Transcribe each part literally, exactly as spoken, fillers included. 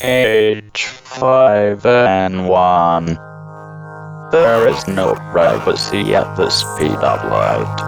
Age five N one. There is no privacy at the speed of light.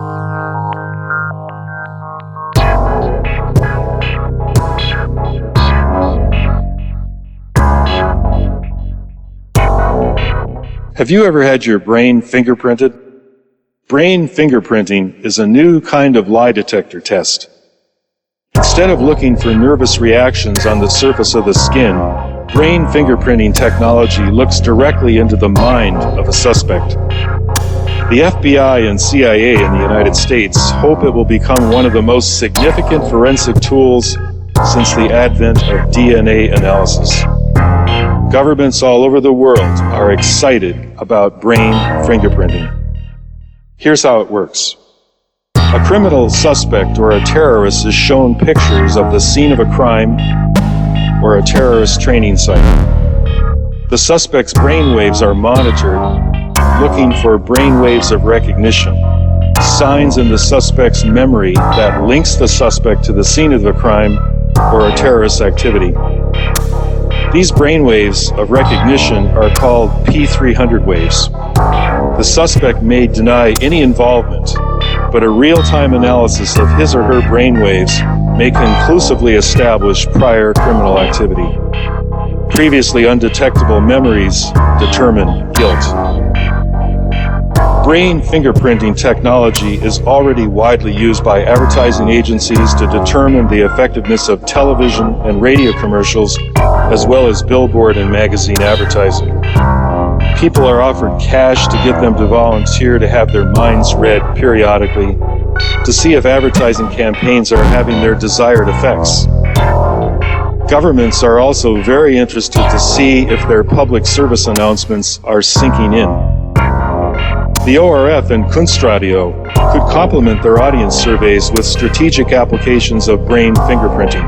Have you ever had your brain fingerprinted? Brain fingerprinting is a new kind of lie detector test. Instead of looking for nervous reactions on the surface of the skin, brain fingerprinting technology looks directly into the mind of a suspect. The F B I and C I A in the United States hope it will become one of the most significant forensic tools since the advent of D N A analysis. Governments all over the world are excited about brain fingerprinting. Here's how it works. A criminal suspect or a terrorist is shown pictures of the scene of a crime or a terrorist training site. The suspect's brainwaves are monitored, looking for brainwaves of recognition, signs in the suspect's memory that links the suspect to the scene of the crime or a terrorist activity. These brainwaves of recognition are called P three hundred waves. The suspect may deny any involvement, but a real-time analysis of his or her brainwaves may conclusively establish prior criminal activity. Previously undetectable memories determine guilt. Brain fingerprinting technology is already widely used by advertising agencies to determine the effectiveness of television and radio commercials, as well as billboard and magazine advertising. People are offered cash to get them to volunteer to have their minds read periodically to see if advertising campaigns are having their desired effects. Governments are also very interested to see if their public service announcements are sinking in. The O R F and Kunstradio could complement their audience surveys with strategic applications of brain fingerprinting.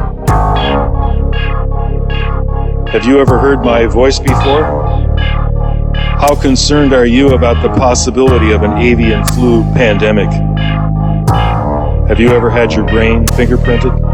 Have you ever heard my voice before? How concerned are you about the possibility of an avian flu pandemic? Have you ever had your brain fingerprinted?